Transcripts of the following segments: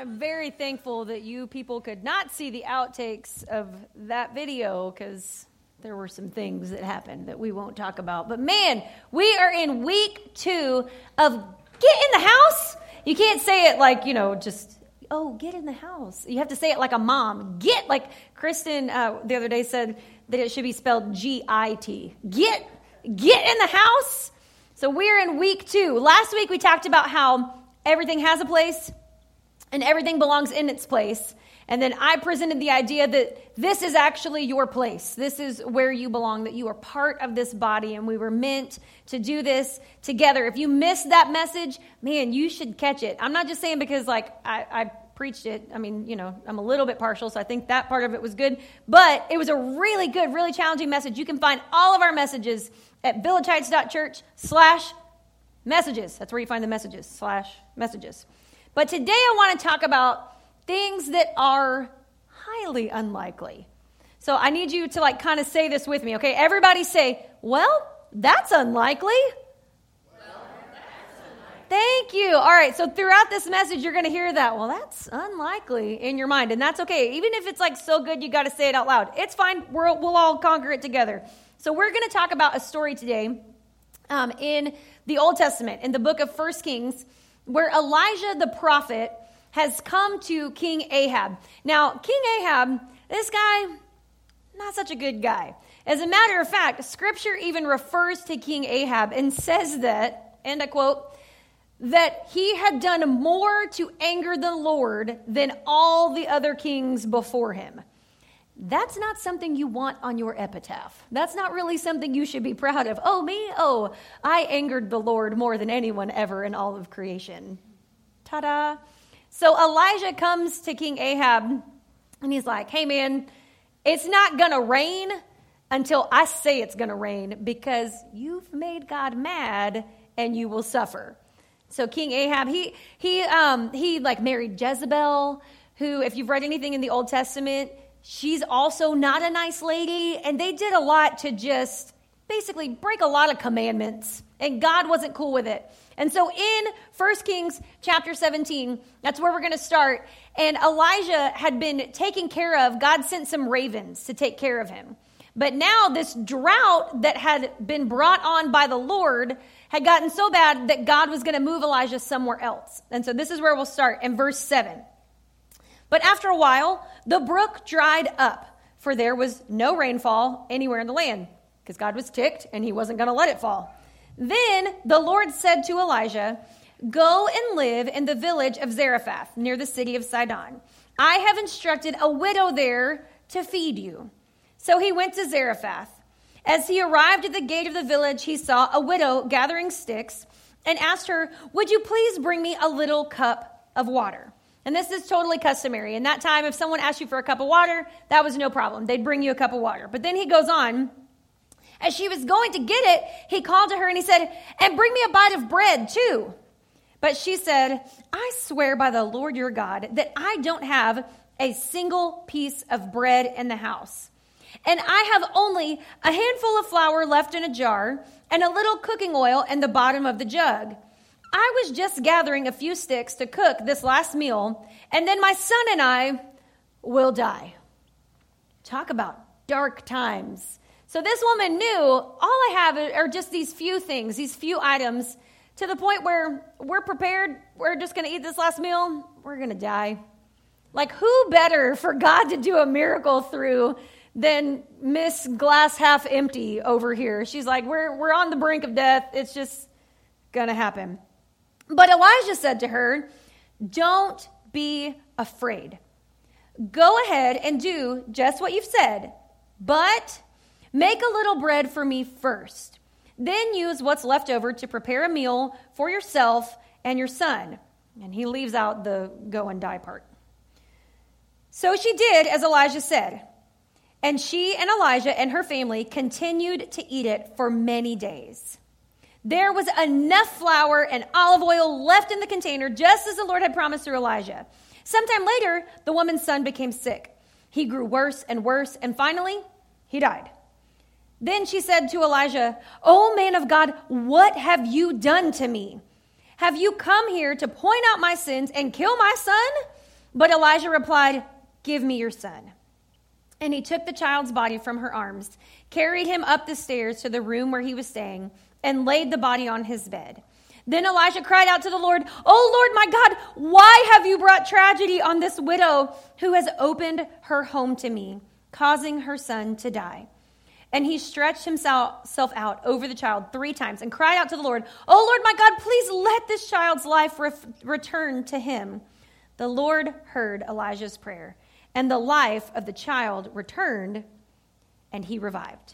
I'm very thankful that you people could not see the outtakes of that video because there were some things that happened that we won't talk about. But man, we are in week 2 of Get in the House. You can't say it like, just, get in the house. You have to say it like a mom. Get, like Kristen the other day said that it should be spelled G-I-T. Get in the house. So we're in week 2. Last week we talked about how everything has a place and everything belongs in its place. And then I presented the idea that this is actually your place. This is where you belong, that you are part of this body, and we were meant to do this together. If you missed that message, man, you should catch it. I'm not just saying because, I preached it. I mean, I'm a little bit partial, so I think that part of it was good. But it was a really good, really challenging message. You can find all of our messages at villageheights.church/messages. That's where you find the messages, /messages. But today I want to talk about things that are highly unlikely. So I need you to kind of say this with me, okay? Everybody say, well, that's unlikely. Thank you. All right, so throughout this message, you're going to hear that. Well, that's unlikely in your mind, and that's okay. Even if it's so good, you got to say it out loud. It's fine. We'll all conquer it together. So we're going to talk about a story today in the Old Testament, in the book of 1 Kings, where Elijah the prophet has come to King Ahab. Now, King Ahab, this guy, not such a good guy. As a matter of fact, Scripture even refers to King Ahab and says that, and I quote, that he had done more to anger the Lord than all the other kings before him. That's not something you want on your epitaph. That's not really something you should be proud of. Oh, me? Oh, I angered the Lord more than anyone ever in all of creation. Ta-da. So Elijah comes to King Ahab, and he's like, hey, man, it's not going to rain until I say it's going to rain because you've made God mad and you will suffer. So King Ahab, he married Jezebel, who, if you've read anything in the Old Testament, she's also not a nice lady, and they did a lot to just basically break a lot of commandments, and God wasn't cool with it. And so in 1 Kings chapter 17, that's where we're going to start, and Elijah had been taken care of. God sent some ravens to take care of him. But now this drought that had been brought on by the Lord had gotten so bad that God was going to move Elijah somewhere else. And so this is where we'll start in verse 7. But after a while, the brook dried up, for there was no rainfall anywhere in the land, because God was ticked and he wasn't going to let it fall. Then the Lord said to Elijah, go and live in the village of Zarephath, near the city of Sidon. I have instructed a widow there to feed you. So he went to Zarephath. As he arrived at the gate of the village, he saw a widow gathering sticks and asked her, would you please bring me a little cup of water? And this is totally customary. In that time, if someone asked you for a cup of water, that was no problem. They'd bring you a cup of water. But then he goes on. As she was going to get it, he called to her and he said, and bring me a bite of bread too. But she said, I swear by the Lord your God that I don't have a single piece of bread in the house. And I have only a handful of flour left in a jar and a little cooking oil in the bottom of the jug. I was just gathering a few sticks to cook this last meal, and then my son and I will die. Talk about dark times. So this woman knew, all I have are just these few things, these few items, to the point where we're prepared, we're just going to eat this last meal, we're going to die. Like, who better for God to do a miracle through than Miss Glass Half Empty over here? She's like, we're on the brink of death, it's just going to happen. But Elijah said to her, don't be afraid. Go ahead and do just what you've said, but make a little bread for me first. Then use what's left over to prepare a meal for yourself and your son. And he leaves out the go and die part. So she did as Elijah said. And she and Elijah and her family continued to eat it for many days. There was enough flour and olive oil left in the container, just as the Lord had promised through Elijah. Sometime later, the woman's son became sick. He grew worse, and finally, he died. Then she said to Elijah, "O man of God, what have you done to me? Have you come here to point out my sins and kill my son?" But Elijah replied, "Give me your son." And he took the child's body from her arms, carried him up the stairs to the room where he was staying, and laid the body on his bed. Then Elijah cried out to the Lord, "Oh Lord, my God, why have you brought tragedy on this widow who has opened her home to me, causing her son to die?" And he stretched himself out over the child 3 times and cried out to the Lord, "Oh Lord, my God, please let this child's life return to him." The Lord heard Elijah's prayer, and the life of the child returned, and he revived.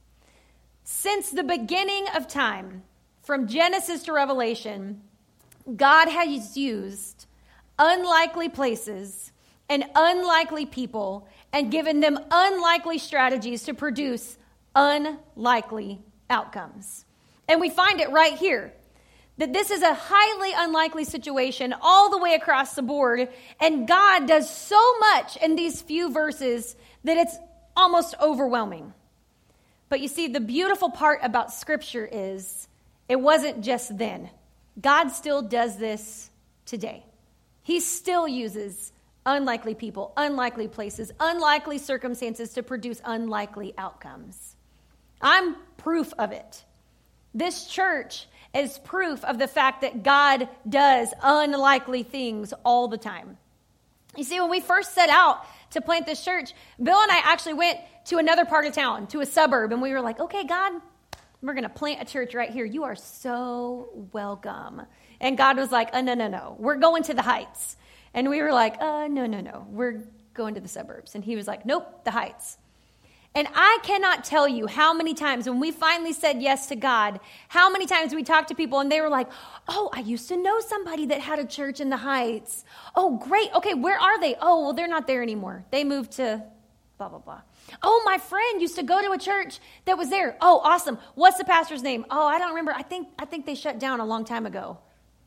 Since the beginning of time, from Genesis to Revelation, God has used unlikely places and unlikely people and given them unlikely strategies to produce unlikely outcomes. And we find it right here, that this is a highly unlikely situation all the way across the board, and God does so much in these few verses that it's almost overwhelming. But you see, the beautiful part about Scripture is it wasn't just then. God still does this today. He still uses unlikely people, unlikely places, unlikely circumstances to produce unlikely outcomes. I'm proof of it. This church is proof of the fact that God does unlikely things all the time. You see, when we first set out to plant this church, Bill and I actually went to another part of town, to a suburb, and we were like, "Okay, God, we're going to plant a church right here. You are so welcome." And God was like, no, we're going to the Heights. And we were like, no, we're going to the suburbs. And he was like, "Nope, the Heights." And I cannot tell you how many times when we finally said yes to God, how many times we talked to people and they were like, "Oh, I used to know somebody that had a church in the Heights. Oh, great. Okay, where are they? Oh, well, they're not there anymore. They moved to blah, blah, blah. Oh, my friend used to go to a church that was there. Oh, awesome. What's the pastor's name? Oh, I don't remember. I think they shut down a long time ago."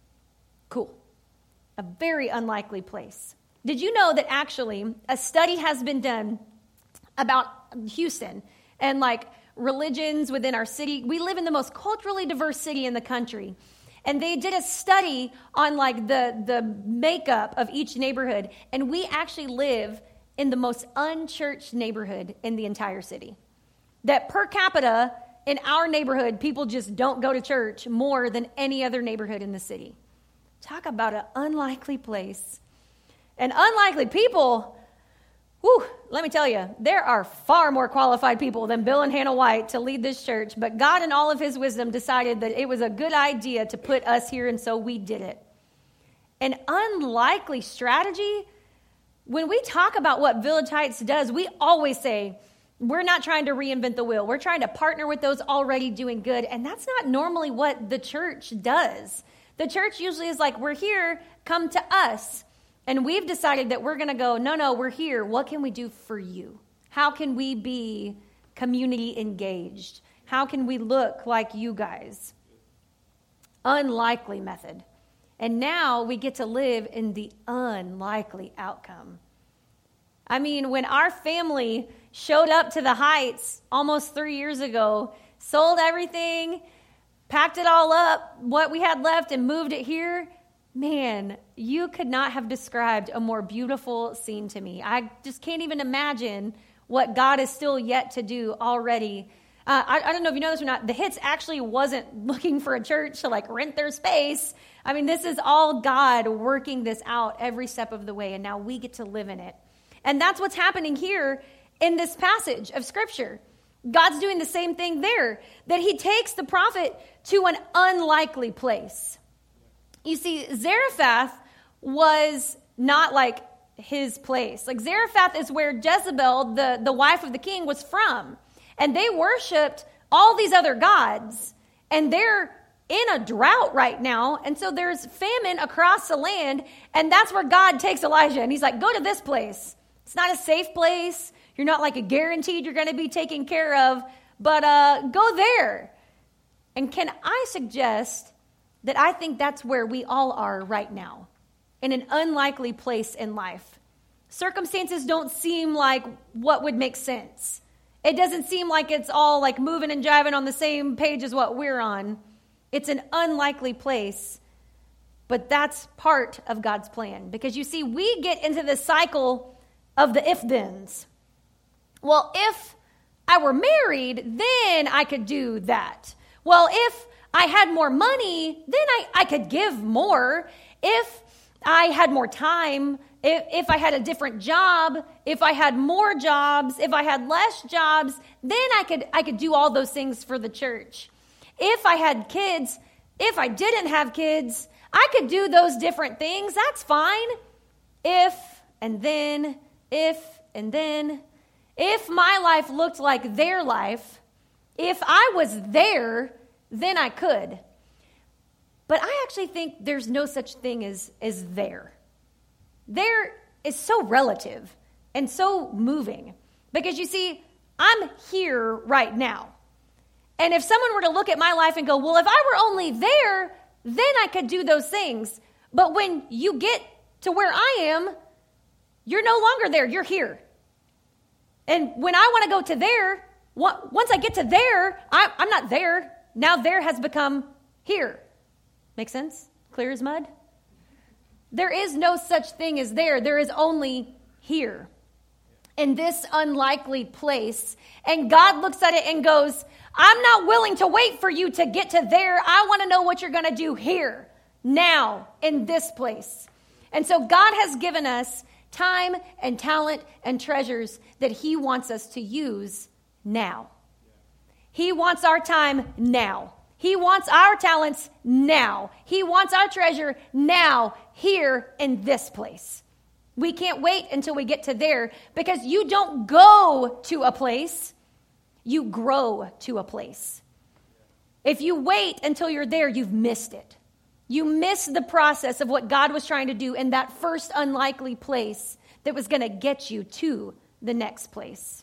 Cool. A very unlikely place. Did you know that actually a study has been done about Houston and like religions within our city? We live in the most culturally diverse city in the country. And they did a study on like the makeup of each neighborhood. And we actually live in the most unchurched neighborhood in the entire city. That per capita in our neighborhood, people just don't go to church more than any other neighborhood in the city. Talk about an unlikely place. And unlikely people, whew, let me tell you, there are far more qualified people than Bill and Hannah White to lead this church, but God in all of his wisdom decided that it was a good idea to put us here, and so we did it. An unlikely strategy, when we talk about what Village Heights does, we always say, we're not trying to reinvent the wheel. We're trying to partner with those already doing good, and that's not normally what the church does. The church usually is like, "We're here, come to us." And we've decided that we're going to go, no, we're here. What can we do for you? How can we be community engaged? How can we look like you guys? Unlikely method. And now we get to live in the unlikely outcome. I mean, when our family showed up to the Heights almost 3 years ago, sold everything, packed it all up, what we had left, and moved it here, man, you could not have described a more beautiful scene to me. I just can't even imagine what God is still yet to do already. I don't know if you know this or not. The Hits actually wasn't looking for a church to like rent their space. I mean, this is all God working this out every step of the way, and now we get to live in it. And that's what's happening here in this passage of Scripture. God's doing the same thing there, that he takes the prophet to an unlikely place. You see, Zarephath was not like his place. Like Zarephath is where Jezebel, the wife of the king, was from. And they worshiped all these other gods. And they're in a drought right now. And so there's famine across the land. And that's where God takes Elijah. And he's like, go to this place. It's not a safe place. You're not like a guaranteed you're going to be taken care of. But go there. And can I suggest that I think that's where we all are right now, in an unlikely place in life. Circumstances don't seem like what would make sense. It doesn't seem like it's all like moving and jiving on the same page as what we're on. It's an unlikely place. But that's part of God's plan. Because you see, we get into the cycle of the if-thens. Well, if I were married, then I could do that. Well, if I had more money, then I could give more. If I had more time, if I had a different job, if I had more jobs, if I had less jobs, then I could do all those things for the church. If I had kids, if I didn't have kids, I could do those different things. That's fine. If and then. If my life looked like their life, if I was there, then I could. But I actually think there's no such thing as there. There is so relative and so moving. Because you see, I'm here right now. And if someone were to look at my life and go, well, if I were only there, then I could do those things. But when you get to where I am, you're no longer there, you're here. And when I want to go to there, once I get to there, I'm not there. Now there has become here. Make sense? Clear as mud? There is no such thing as there. There is only here. In this unlikely place. And God looks at it and goes, I'm not willing to wait for you to get to there. I want to know what you're going to do here, now, in this place. And so God has given us time and talent and treasures that he wants us to use now. He wants our time now. He wants our talents now. He wants our treasure now, here in this place. We can't wait until we get to there, because you don't go to a place, you grow to a place. If you wait until you're there, you've missed it. You missed the process of what God was trying to do in that first unlikely place that was going to get you to the next place.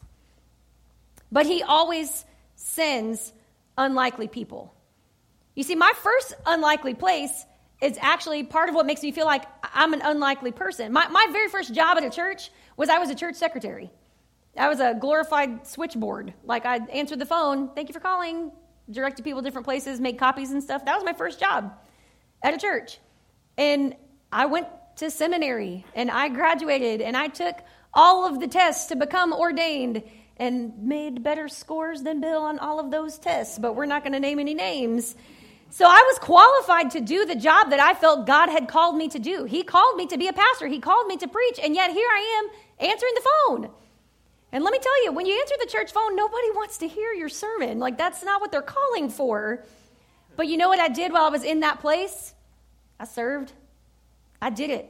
But he always sends unlikely people. You see, my first unlikely place is actually part of what makes me feel like I'm an unlikely person. My very first job at a church was I was a church secretary. I was a glorified switchboard. Like, I'd answer the phone, thank you for calling, directed people to different places, make copies and stuff. That was my first job at a church. And I went to seminary, and I graduated, and I took all of the tests to become ordained and made better scores than Bill on all of those tests, but we're not going to name any names. So I was qualified to do the job that I felt God had called me to do. He called me to be a pastor. He called me to preach, and yet here I am answering the phone. And let me tell you, when you answer the church phone, nobody wants to hear your sermon. Like, that's not what they're calling for. But you know what I did while I was in that place? I served. I did it.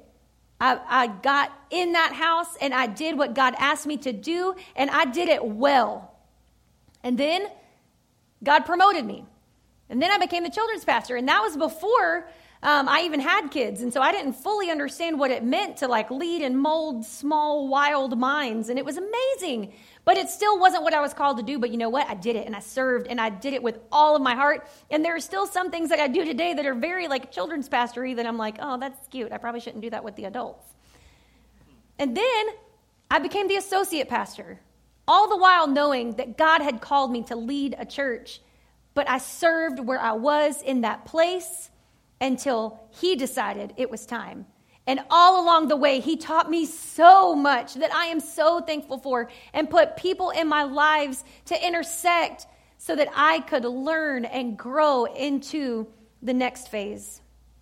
I got in that house, and I did what God asked me to do, and I did it well. And then God promoted me. And then I became the children's pastor, and that was before I even had kids. And so I didn't fully understand what it meant to lead and mold small, wild minds. And it was amazing, but it still wasn't what I was called to do. But you know what? I did it, and I served, and I did it with all of my heart. And there are still some things that I do today that are very children's pastory that I'm like, oh, that's cute. I probably shouldn't do that with the adults. And then I became the associate pastor, all the while knowing that God had called me to lead a church. But I served where I was in that place until he decided it was time. And all along the way, he taught me so much that I am so thankful for, and put people in my lives to intersect so that I could learn and grow into the next phase.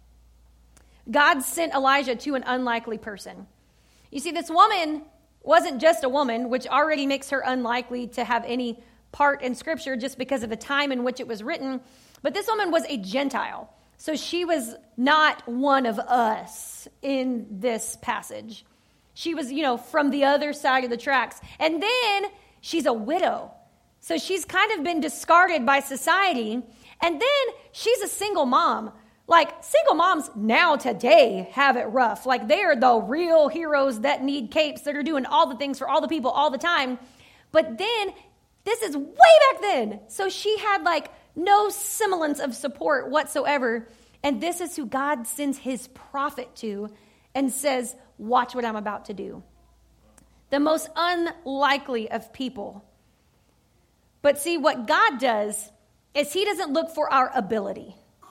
God sent Elijah to an unlikely person. You see, this woman wasn't just a woman, which already makes her unlikely to have any part in Scripture just because of the time in which it was written. But this woman was a Gentile. So she was not one of us in this passage. She was, from the other side of the tracks. And then she's a widow. So she's kind of been discarded by society. And then she's a single mom. Single moms now today have it rough. They are the real heroes that need capes, that are doing all the things for all the people all the time. But then this is way back then. So she had no semblance of support whatsoever. And this is who God sends his prophet to and says, watch what I'm about to do. The most unlikely of people. But see, what God does is he doesn't look for our ability.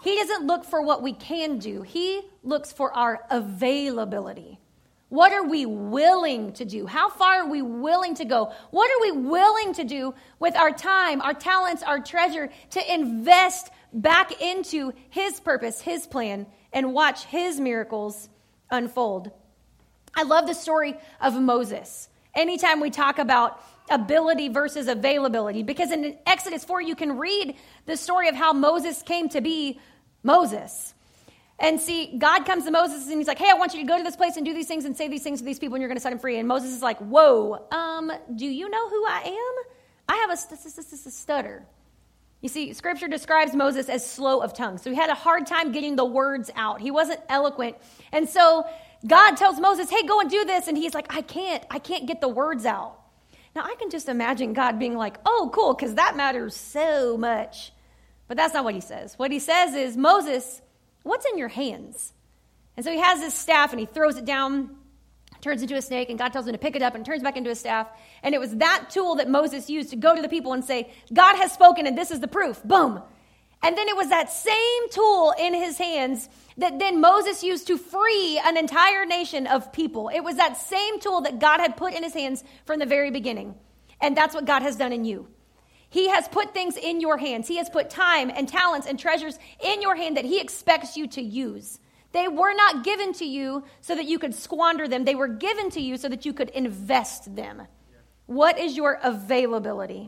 He doesn't look for what we can do. He looks for our availability. What are we willing to do? How far are we willing to go? What are we willing to do with our time, our talents, our treasure to invest back into his purpose, his plan, and watch his miracles unfold? I love the story of Moses. Anytime we talk about ability versus availability, because in Exodus 4, you can read the story of how Moses came to be Moses. And see, God comes to Moses and he's like, hey, I want you to go to this place and do these things and say these things to these people and you're going to set them free. And Moses is like, whoa, do you know who I am? I have a stutter. You see, scripture describes Moses as slow of tongue. So he had a hard time getting the words out. He wasn't eloquent. And so God tells Moses, hey, go and do this. And he's like, I can't get the words out. Now I can just imagine God being like, oh, cool, because that matters so much. But that's not what he says. What he says is, Moses, what's in your hands? And so he has this staff and he throws it down, turns into a snake, and God tells him to pick it up and turns back into a staff. And it was that tool that Moses used to go to the people and say, God has spoken and this is the proof. Boom. And then it was that same tool in his hands that then Moses used to free an entire nation of people. It was that same tool that God had put in his hands from the very beginning. And that's what God has done in you. He has put things in your hands. He has put time and talents and treasures in your hand that he expects you to use. They were not given to you so that you could squander them. They were given to you so that you could invest them. What is your availability?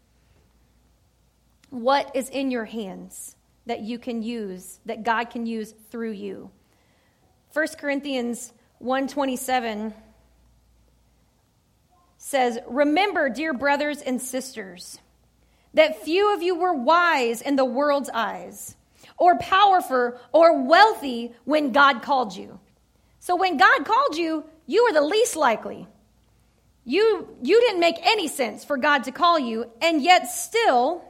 What is in your hands that you can use, that God can use through you? 1 Corinthians 1:27 says, remember, dear brothers and sisters, that few of you were wise in the world's eyes, or powerful, or wealthy when God called you. So when God called you, you were the least likely. You didn't make any sense for God to call you, and yet still,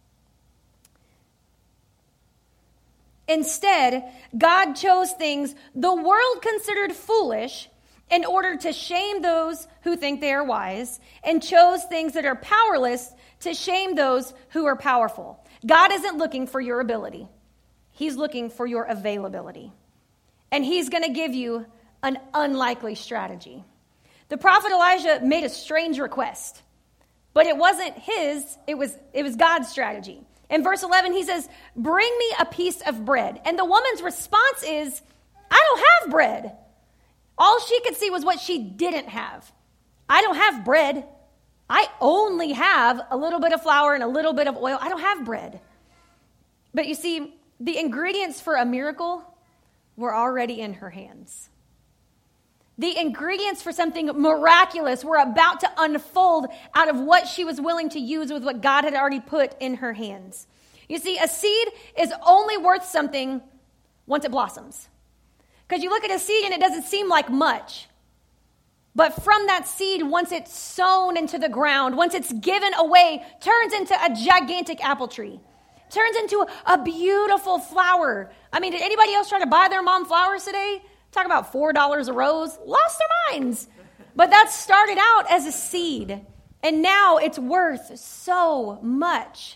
instead, God chose things the world considered foolish in order to shame those who think they are wise, and chose things that are powerless to shame those who are powerful. God isn't looking for your ability. He's looking for your availability. And he's going to give you an unlikely strategy. The prophet Elijah made a strange request, but it wasn't his, it was God's strategy. In verse 11, he says, bring me a piece of bread. And the woman's response is, I don't have bread. All she could see was what she didn't have. I don't have bread. I only have a little bit of flour and a little bit of oil. I don't have bread. But you see, the ingredients for a miracle were already in her hands. The ingredients for something miraculous were about to unfold out of what she was willing to use with what God had already put in her hands. You see, a seed is only worth something once it blossoms. Because you look at a seed and it doesn't seem like much. But from that seed, once it's sown into the ground, once it's given away, turns into a gigantic apple tree. Turns into a beautiful flower. I mean, did anybody else try to buy their mom flowers today? Talk about $4 a rose. Lost their minds. But that started out as a seed. And now it's worth so much.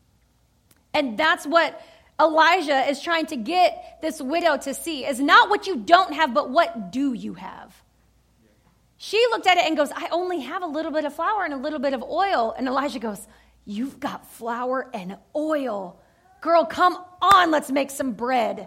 And that's what Elijah is trying to get this widow to see. Is not what you don't have, but what do you have? She looked at it and goes, I only have a little bit of flour and a little bit of oil. And Elijah goes, you've got flour and oil. Girl, come on, let's make some bread.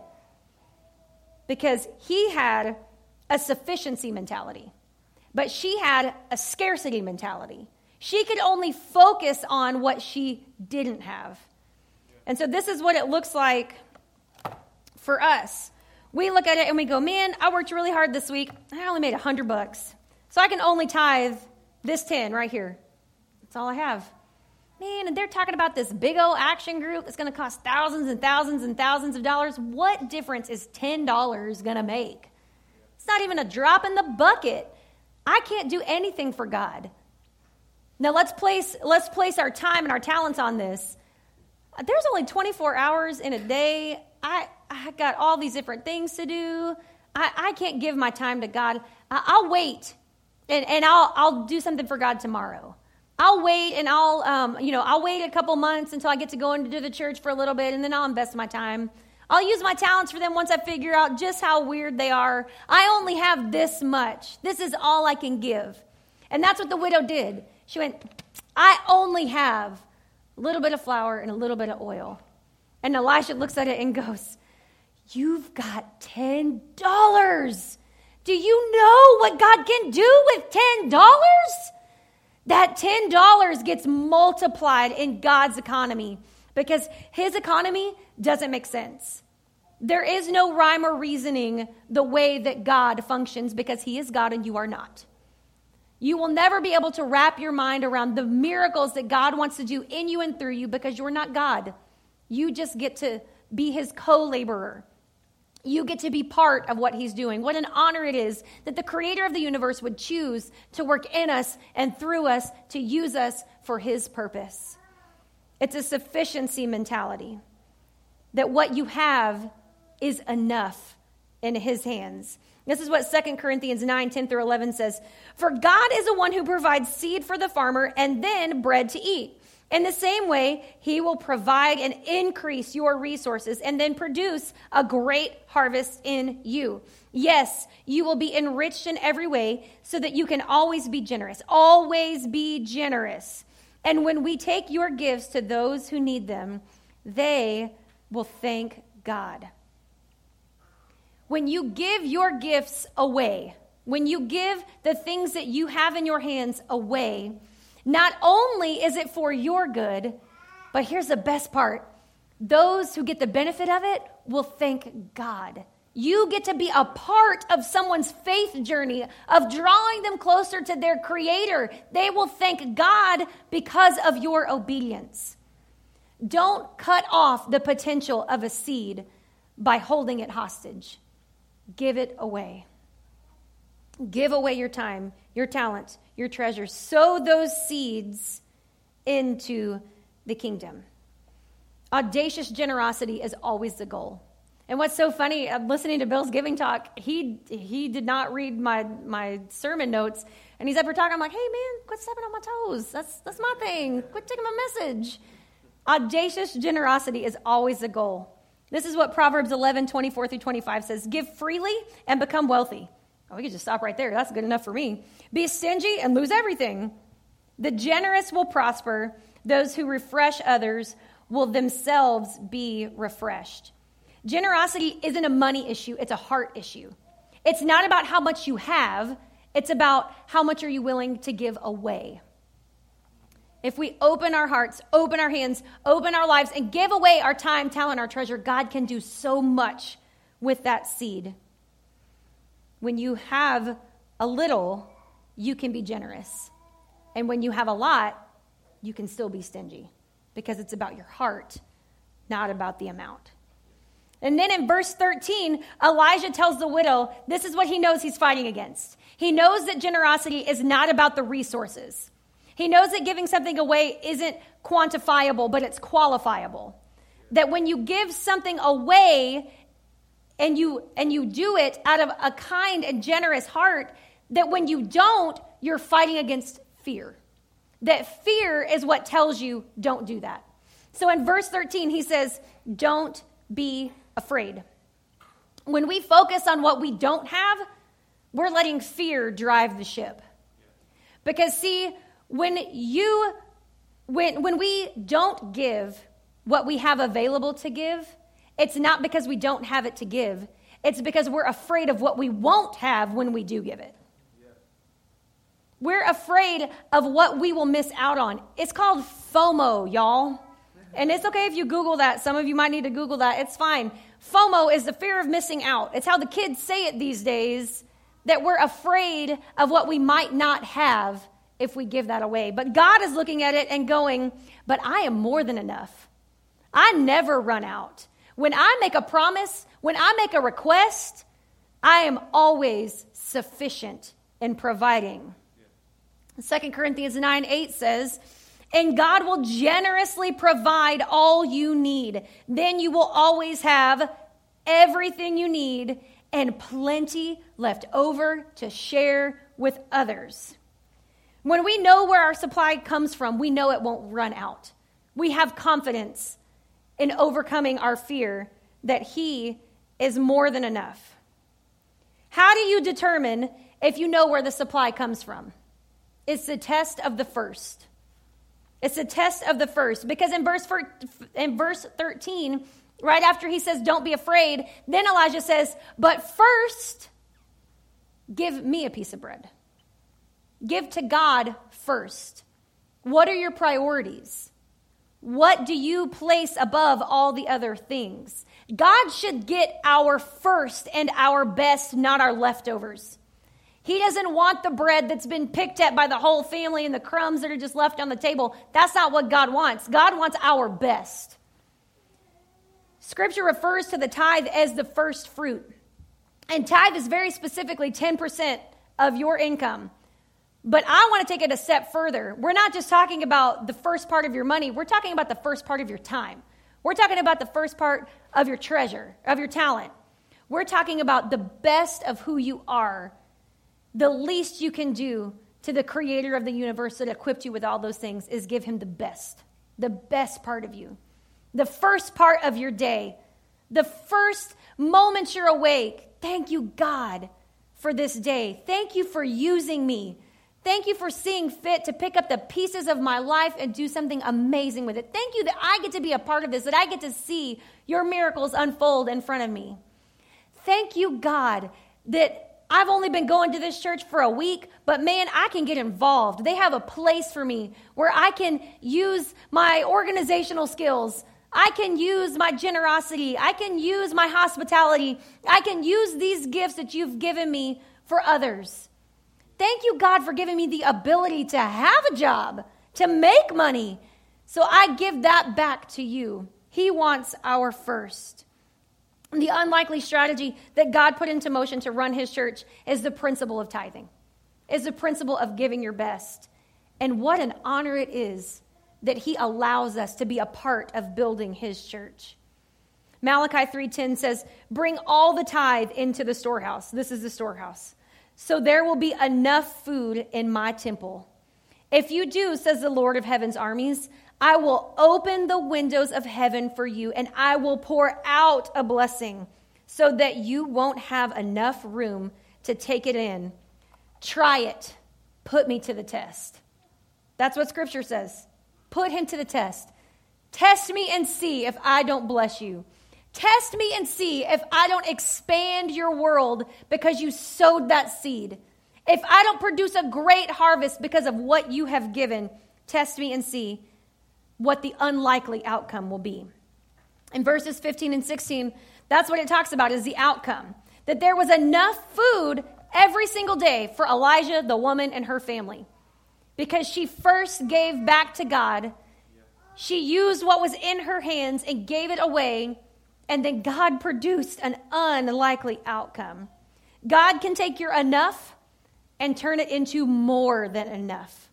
Because he had a sufficiency mentality, but she had a scarcity mentality. She could only focus on what she didn't have. And so this is what it looks like for us. We look at it and we go, man, I worked really hard this week. I only made $100. So I can only tithe this 10 right here. That's all I have. Man, and they're talking about this big old action group that's going to cost thousands and thousands and thousands of dollars. What difference is $10 going to make? It's not even a drop in the bucket. I can't do anything for God. Now let's place our time and our talents on this. There's only 24 hours in a day. I got all these different things to do. I can't give my time to God. I'll wait, and I'll do something for God tomorrow. I'll wait, and I'll wait a couple months until I get to go into the church for a little bit, and then I'll invest my time. I'll use my talents for them once I figure out just how weird they are. I only have this much. This is all I can give. And that's what the widow did. She went, I only have a little bit of flour and a little bit of oil. And Elisha looks at it and goes, you've got $10. Do you know what God can do with $10? That $10 gets multiplied in God's economy because his economy doesn't make sense. There is no rhyme or reasoning the way that God functions because he is God and you are not. You will never be able to wrap your mind around the miracles that God wants to do in you and through you because you're not God. You just get to be his co-laborer. You get to be part of what he's doing. What an honor it is that the creator of the universe would choose to work in us and through us to use us for his purpose. It's a sufficiency mentality that what you have is enough in his hands. This is what 2 Corinthians 9, 10 through 11 says. For God is the one who provides seed for the farmer and then bread to eat. In the same way, he will provide and increase your resources and then produce a great harvest in you. Yes, you will be enriched in every way so that you can always be generous. Always be generous. And when we take your gifts to those who need them, they will thank God. When you give your gifts away, when you give the things that you have in your hands away, not only is it for your good, but here's the best part. Those who get the benefit of it will thank God. You get to be a part of someone's faith journey of drawing them closer to their Creator. They will thank God because of your obedience. Don't cut off the potential of a seed by holding it hostage. Give it away. Give away your time, your talent, your treasure. Sow those seeds into the kingdom. Audacious generosity is always the goal. And what's so funny, listening to Bill's giving talk, he did not read my sermon notes, and he's up here talking. I'm like, hey man, quit stepping on my toes. That's my thing. Quit taking my message. Audacious generosity is always the goal. This is what Proverbs 11, 24 through 25 says. Give freely and become wealthy. Oh, we could just stop right there. That's good enough for me. Be stingy and lose everything. The generous will prosper. Those who refresh others will themselves be refreshed. Generosity isn't a money issue. It's a heart issue. It's not about how much you have. It's about how much are you willing to give away. If we open our hearts, open our hands, open our lives, and give away our time, talent, our treasure, God can do so much with that seed. When you have a little, you can be generous. And when you have a lot, you can still be stingy because it's about your heart, not about the amount. And then in verse 13, Elijah tells the widow, this is what he knows he's fighting against. He knows that generosity is not about the resources. He knows that giving something away isn't quantifiable, but it's qualifiable. That when you give something away and you do it out of a kind and generous heart, that when you don't, you're fighting against fear. That fear is what tells you don't do that. So in verse 13, he says, don't be afraid. When we focus on what we don't have, we're letting fear drive the ship. Because see, when we don't give what we have available to give, it's not because we don't have it to give. It's because we're afraid of what we won't have when we do give it. Yeah. We're afraid of what we will miss out on. It's called FOMO, y'all. And it's okay if you Google that. Some of you might need to Google that. It's fine. FOMO is the fear of missing out. It's how the kids say it these days, that we're afraid of what we might not have if we give that away. But God is looking at it and going, but I am more than enough. I never run out. When I make a promise, when I make a request, I am always sufficient in providing. 2 Corinthians 9, 8 says, and God will generously provide all you need. Then you will always have everything you need and plenty left over to share with others. When we know where our supply comes from, we know it won't run out. We have confidence in overcoming our fear that he is more than enough. How do you determine if you know where the supply comes from? It's the test of the first. It's a test of the first. Because in verse 13, right after he says, don't be afraid, then Elijah says, but first, give me a piece of bread. Give to God first. What are your priorities? What do you place above all the other things? God should get our first and our best, not our leftovers. He doesn't want the bread that's been picked at by the whole family and the crumbs that are just left on the table. That's not what God wants. God wants our best. Scripture refers to the tithe as the first fruit. And tithe is very specifically 10% of your income. But I want to take it a step further. We're not just talking about the first part of your money. We're talking about the first part of your time. We're talking about the first part of your treasure, of your talent. We're talking about the best of who you are. The least you can do to the creator of the universe that equipped you with all those things is give him the best part of you. The first part of your day, the first moment you're awake. Thank you, God, for this day. Thank you for using me. Thank you for seeing fit to pick up the pieces of my life and do something amazing with it. Thank you that I get to be a part of this, that I get to see your miracles unfold in front of me. Thank you, God, that I've only been going to this church for a week, but man, I can get involved. They have a place for me where I can use my organizational skills. I can use my generosity. I can use my hospitality. I can use these gifts that you've given me for others. Thank you, God, for giving me the ability to have a job, to make money. So I give that back to you. He wants our first. The unlikely strategy that God put into motion to run his church is the principle of tithing, is the principle of giving your best. And what an honor it is that he allows us to be a part of building his church. Malachi 3:10 says, bring all the tithe into the storehouse. This is the storehouse. So there will be enough food in my temple. If you do, says the Lord of heaven's armies, I will open the windows of heaven for you, and I will pour out a blessing so that you won't have enough room to take it in. Try it. Put me to the test. That's what Scripture says. Put him to the test. Test me and see if I don't bless you. Test me and see if I don't expand your world because you sowed that seed. If I don't produce a great harvest because of what you have given, test me and see what the unlikely outcome will be. In verses 15 and 16, that's what it talks about is the outcome. That there was enough food every single day for Elijah, the woman, and her family. Because she first gave back to God. She used what was in her hands and gave it away. And then God produced an unlikely outcome. God can take your enough and turn it into more than enough.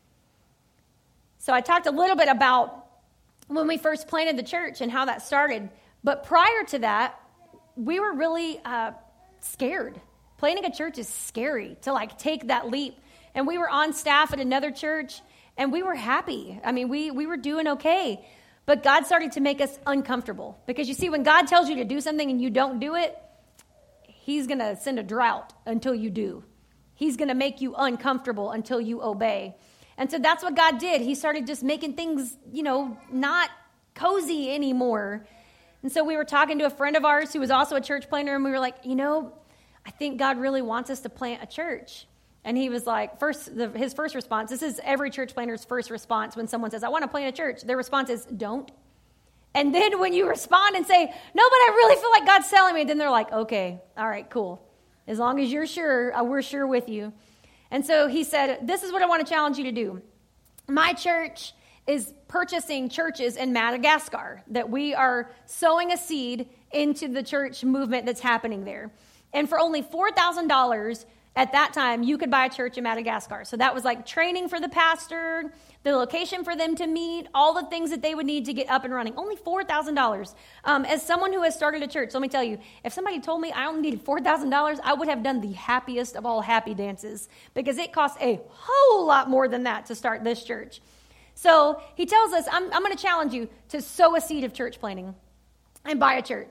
So I talked a little bit about when we first planted the church and how that started. But prior to that, we were really scared. Planting a church is scary to take that leap. And we were on staff at another church and we were happy. I mean, we were doing okay. But God started to make us uncomfortable. Because you see, when God tells you to do something and you don't do it, he's going to send a drought until you do. He's going to make you uncomfortable until you obey. And so that's what God did. He started just making things, not cozy anymore. And so we were talking to a friend of ours who was also a church planter, and we were like, I think God really wants us to plant a church. And he was like, his first response, this is every church planter's first response when someone says, I want to plant a church. Their response is, don't. And then when you respond and say, no, but I really feel like God's telling me, then they're like, okay, all right, cool. As long as you're sure, we're sure with you. And so he said, this is what I want to challenge you to do. My church is purchasing churches in Madagascar, that we are sowing a seed into the church movement that's happening there. And for only $4,000 at that time, you could buy a church in Madagascar. So that was like training for the pastor, the location for them to meet, all the things that they would need to get up and running. Only $4,000. As someone who has started a church, let me tell you, if somebody told me I only needed $4,000, I would have done the happiest of all happy dances because it costs a whole lot more than that to start this church. So he tells us, I'm going to challenge you to sow a seed of church planting and buy a church.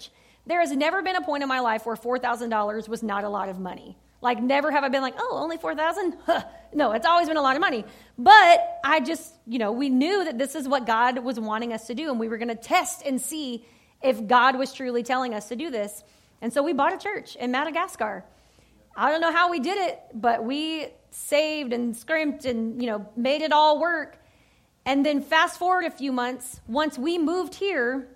There has never been a point in my life where $4,000 was not a lot of money. Like, never have I been like, oh, only 4,000? Huh. No, it's always been a lot of money. But I just, we knew that this is what God was wanting us to do, and we were going to test and see if God was truly telling us to do this. And so we bought a church in Madagascar. I don't know how we did it, but we saved and scrimped and, made it all work. And then fast forward a few months, once we moved here,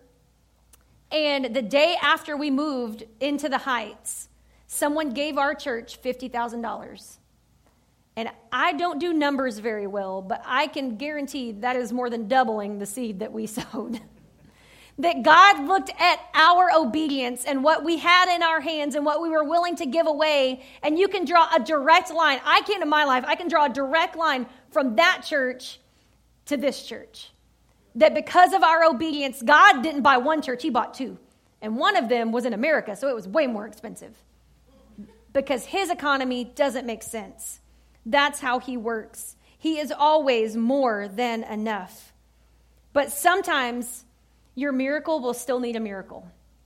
and the day after we moved into the Heights, someone gave our church $50,000. And I don't do numbers very well, but I can guarantee that is more than doubling the seed that we sowed. That God looked at our obedience and what we had in our hands and what we were willing to give away. And you can draw a direct line. I can in my life, I can draw a direct line from that church to this church. That because of our obedience, God didn't buy one church, he bought two. And one of them was in America, so it was way more expensive. Because his economy doesn't make sense. That's how he works. He is always more than enough. But sometimes your miracle will still need a miracle.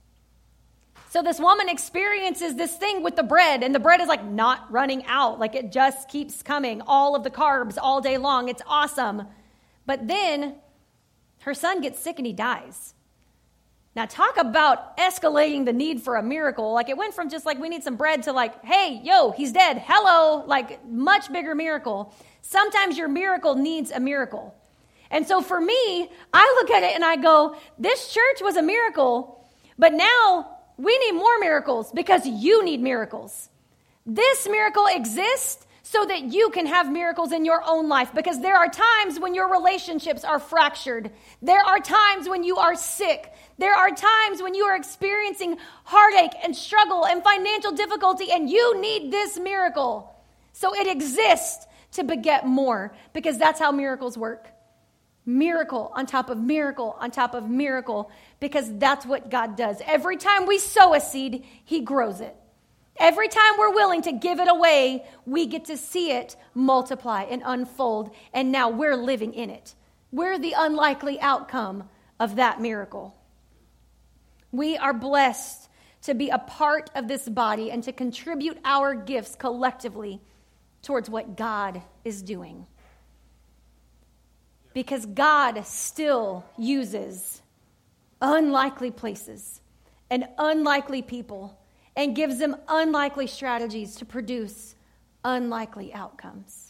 So this woman experiences this thing with the bread, and the bread is like not running out. Like it just keeps coming. All of the carbs all day long. It's awesome. But then her son gets sick and he dies. Now, talk about escalating the need for a miracle. Like, it went from just like, we need some bread to like, hey, yo, he's dead. Hello. Like, much bigger miracle. Sometimes your miracle needs a miracle. And so for me, I look at it and I go, this church was a miracle, but now we need more miracles because you need miracles. This miracle exists so that you can have miracles in your own life, because there are times when your relationships are fractured. There are times when you are sick. There are times when you are experiencing heartache and struggle and financial difficulty, and you need this miracle. So it exists to beget more, because that's how miracles work. Miracle on top of miracle on top of miracle, because that's what God does. Every time we sow a seed, he grows it. Every time we're willing to give it away, we get to see it multiply and unfold, and now we're living in it. We're the unlikely outcome of that miracle. We are blessed to be a part of this body and to contribute our gifts collectively towards what God is doing. Because God still uses unlikely places and unlikely people and gives them unlikely strategies to produce unlikely outcomes.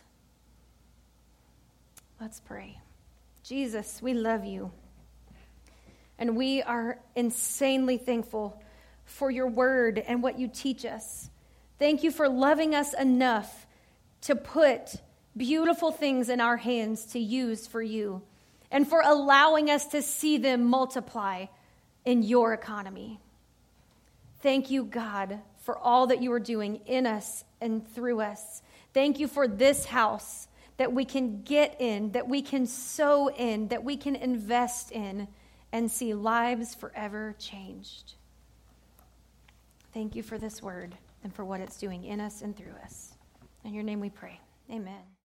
Let's pray. Jesus, we love you. And we are insanely thankful for your word and what you teach us. Thank you for loving us enough to put beautiful things in our hands to use for you, and for allowing us to see them multiply in your economy. Thank you, God, for all that you are doing in us and through us. Thank you for this house that we can get in, that we can sow in, that we can invest in, and see lives forever changed. Thank you for this word and for what it's doing in us and through us. In your name we pray. Amen.